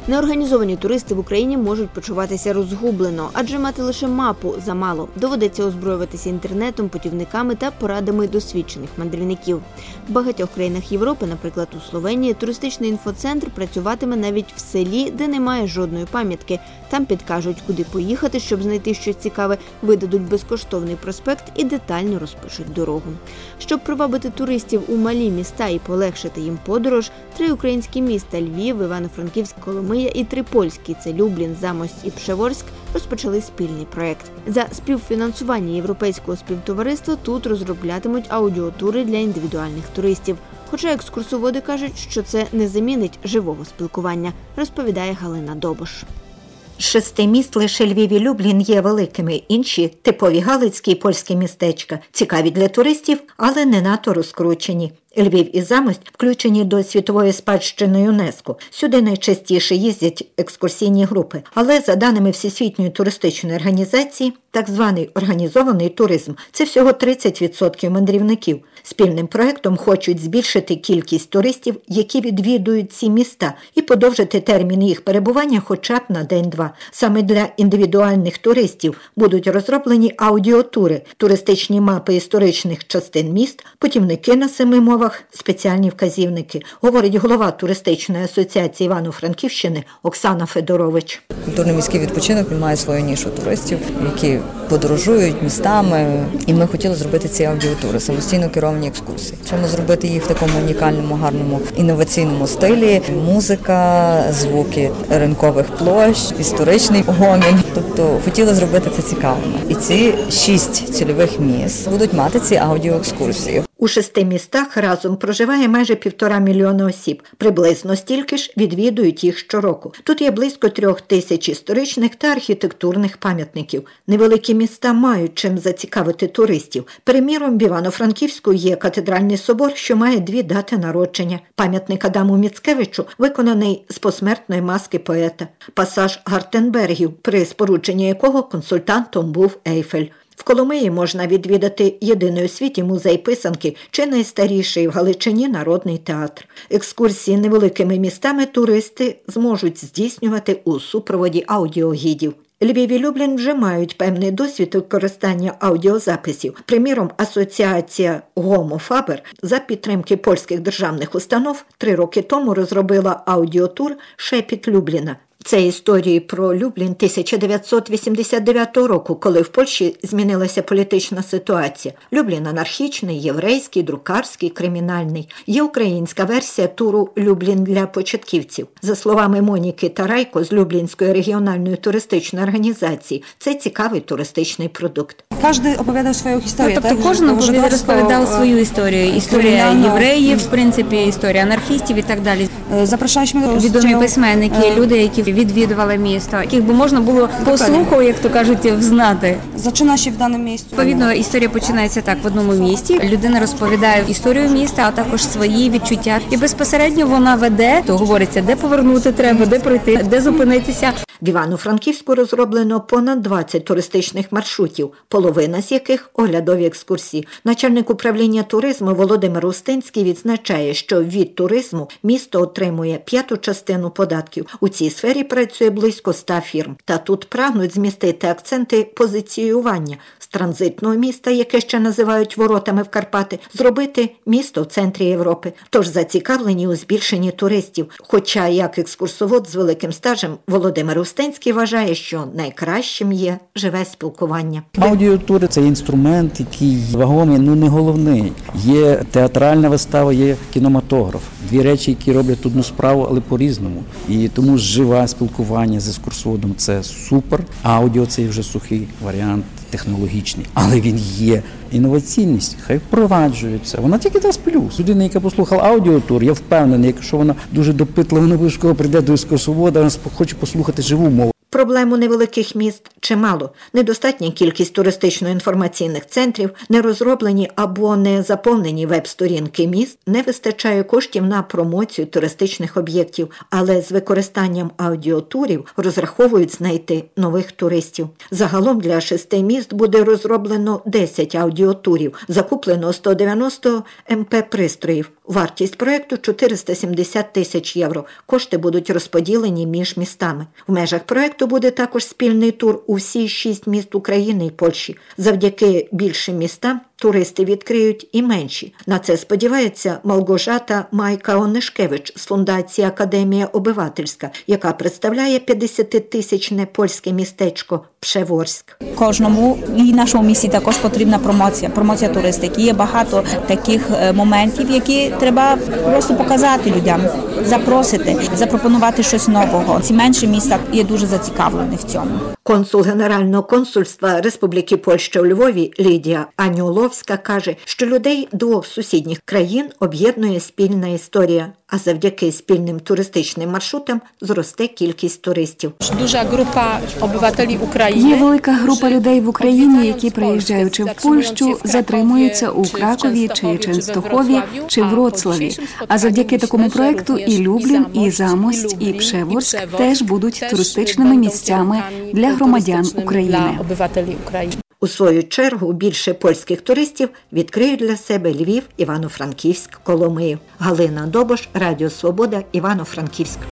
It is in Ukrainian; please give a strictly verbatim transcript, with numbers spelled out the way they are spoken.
Неорганізовані туристи в Україні можуть почуватися розгублено, адже мати лише мапу замало. Доведеться озброюватися інтернетом, путівниками та порадами досвідчених мандрівників. В багатьох країнах Європи, наприклад у Словенії, туристичний інфоцентр працюватиме навіть в селі, де немає жодної пам'ятки. Там підкажуть, куди поїхати, щоб знайти щось цікаве, видадуть безкоштовний проспект і детально розпишуть дорогу. Щоб привабити туристів у малі міста і полегшити їм подорож, три українські міста – Львів, Івано-Франківськ, Коломия і три польські – це Люблін, Замость і Пшеворськ – розпочали спільний проєкт. За співфінансування Європейського співтовариства тут розроблятимуть аудіотури для індивідуальних туристів. Хоча екскурсоводи кажуть, що це не замінить живого спілкування, розповідає Галина Добош. З шести міст лише Львів і Люблін є великими, інші – типові галицькі і польські містечка, цікаві для туристів, але не надто розкручені. Львів і Замость включені до світової спадщини ЮНЕСКО. Сюди найчастіше їздять екскурсійні групи. Але за даними Всесвітньої туристичної організації, так званий організований туризм – це всього тридцять відсотків мандрівників. Спільним проєктом хочуть збільшити кількість туристів, які відвідують ці міста, і подовжити термін їх перебування хоча б на день-два. Саме для індивідуальних туристів будуть розроблені аудіотури, туристичні мапи історичних частин міст, путівники на семи мовах, спеціальні вказівники, говорить голова туристичної асоціації Івано-Франківщини Оксана Федорович. Культурний міський відпочинок має свою нішу туристів, які подорожують містами, і ми хотіли зробити ці аудіотури, самостійно керовані екскурсії. Чому зробити їх в такому унікальному, гарному, інноваційному стилі? Музика, звуки ринкових площ, історичний гомін. Тобто хотіли зробити це цікавим. І ці шість цільових міст будуть мати ці аудіоекскурсії. У шести містах разом проживає майже півтора мільйона осіб. Приблизно стільки ж відвідують їх щороку. Тут є близько трьох тисяч історичних та архітектурних пам'ятників. Невеликі міста мають чим зацікавити туристів. Приміром, в Івано-Франківську є катедральний собор, що має дві дати народження. Пам'ятник Адаму Міцкевичу виконаний з посмертної маски поета. Пасаж Гартенбергів, при спорудженні якого консультантом був Ейфель. В Коломиї можна відвідати єдиний у світі музей писанки чи найстаріший в Галичині народний театр. Екскурсії невеликими містами туристи зможуть здійснювати у супроводі аудіогідів. Львів і Люблін вже мають певний досвід використання аудіозаписів. Приміром, асоціація Гомо Фабер за підтримки польських державних установ три роки тому розробила аудіотур «Шепіт Любліна». Це історії про Люблін тисяча дев'ятсот вісімдесят дев'ятого року, коли в Польщі змінилася політична ситуація. Люблін анархічний, єврейський, друкарський, кримінальний. Є українська версія туру «Люблін для початківців». За словами Моніки Тарайко з Люблінської регіональної туристичної організації, це цікавий туристичний продукт. Кожен оповідав свою історію. Ну, тобто кожен розповідав свою історію. Історія євреїв, в принципі, історія анархістів і так далі. Запрошуємо відомі письменники, люди, які відвідували місто, яких би можна було по слуху, як то кажуть, взнати. Зачинаші в даному місці. Відповідно, історія починається так в одному місті. Людина розповідає історію міста, а також свої відчуття. І безпосередньо вона веде, то говориться, де повернути треба, де пройти, де зупинитися. В Івано-Франківську розроблено понад двадцять туристичних маршрутів, половина з яких – оглядові екскурсії. Начальник управління туризму Володимир Устинський відзначає, що від туризму місто отримує п'яту частину податків. У цій сфері працює близько ста фірм. Та тут прагнуть змістити акценти позиціювання з транзитного міста, яке ще називають воротами в Карпати, зробити місто в центрі Європи. Тож зацікавлені у збільшенні туристів. Хоча, як екскурсовод з великим стажем, Володимир Устинський вважає, що найкращим є живе спілкування. Аудіотури – це інструмент, який вагомий, ну не головний. Є театральна вистава, є кінематограф. Дві речі, які роблять одну справу, але по-різному. І тому живе спілкування з екскурсоводом – це супер. Аудіо – це вже сухий варіант, технологічний. Але він є. Інноваційність хай впроваджується. Вона тільки дасть плюс. Людина, яка послухала аудіотур, я впевнений, якщо вона дуже допитлива, вона обов'язково прийде до екскурсовода, вона хоче послухати живу мову. Проблему невеликих міст чимало. Недостатня кількість туристично-інформаційних центрів, нерозроблені або не заповнені веб-сторінки міст, не вистачає коштів на промоцію туристичних об'єктів, але з використанням аудіотурів розраховують знайти нових туристів. Загалом для шести міст буде розроблено десять аудіотурів, закуплено сто дев'яносто ем пе-пристроїв. Вартість проєкту – чотириста сімдесят тисяч євро. Кошти будуть розподілені між містами. В межах проєкту буде також спільний тур у всі шість міст України і Польщі. Завдяки більшим містам туристи відкриють і менші. На це сподівається Малгожата Майка-Онишкевич з фундації «Академія Обивательська», яка представляє п'ятдесятитисячне польське містечко Пшеворськ. Кожному і нашому місті також потрібна промоція, промоція туристики. Є багато таких моментів, які треба просто показати людям, запросити, запропонувати щось нового. Ці менші міста є дуже зацікавлені в цьому. Консул Генерального консульства Республіки Польща у Львові Лідія Анюловська каже, що людей двох сусідніх країн об'єднує спільна історія, а завдяки спільним туристичним маршрутам зросте кількість туристів. Дуже група обивателів України. Є велика група людей в Україні, які, приїжджаючи в Польщу, затримуються у Кракові, чи Ченстохові, чи Вроцлаві. А завдяки такому проекту і Люблін, і Замость, і Пшеворськ теж будуть туристичними місцями для громадян України. У свою чергу більше польських туристів відкриють для себе Львів, Івано-Франківськ, Коломию. Галина Добош, Радіо Свобода, Івано-Франківськ.